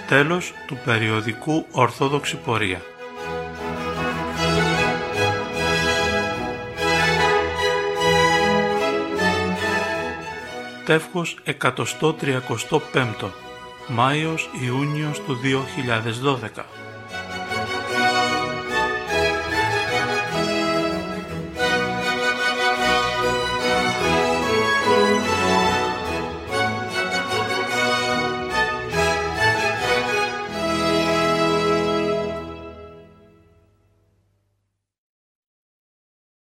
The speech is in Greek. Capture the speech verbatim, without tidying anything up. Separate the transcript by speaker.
Speaker 1: Τέλος του περιοδικού Ορθόδοξη Πορεία. Τεύχος εκατοστό τριακοστό πέμπτο, Μάιος Ιούνιος του δύο χιλιάδες δώδεκα.